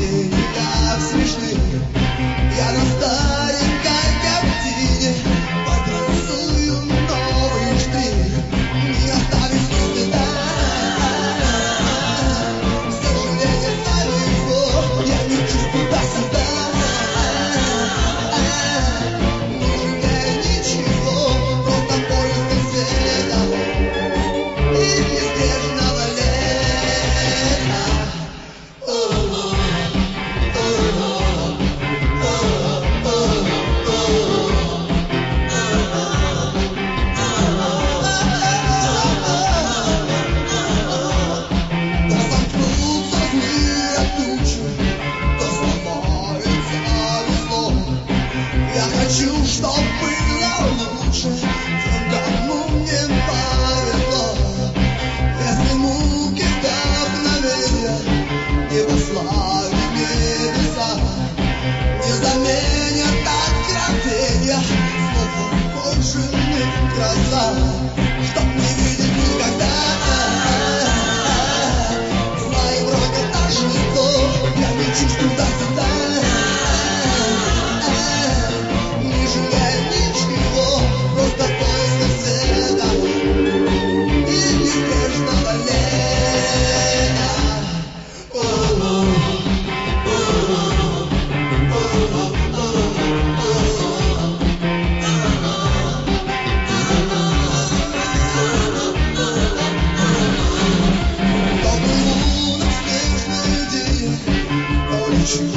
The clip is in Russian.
не так смешны. Я на старенькой картине подрисую новый штрих. Не оставить следа, сожаление далеко, я не чувствую до суда. Не жалею ничего, просто поиск света и неизбежного лета. То сомкнутся злые тучи, то сломается весло. Я хочу, чтоб было лучше тем, кому не повезло. Если муки вдохновения не послали небеса, не заменят откровения снова больше нет гроза, чтоб не видеть никогда. Знаю, вроде даже никто, я не чувствую до суда. Не жалею ничего, просто поиск света и неизбежного лета. То был лунный снежный день, то ничего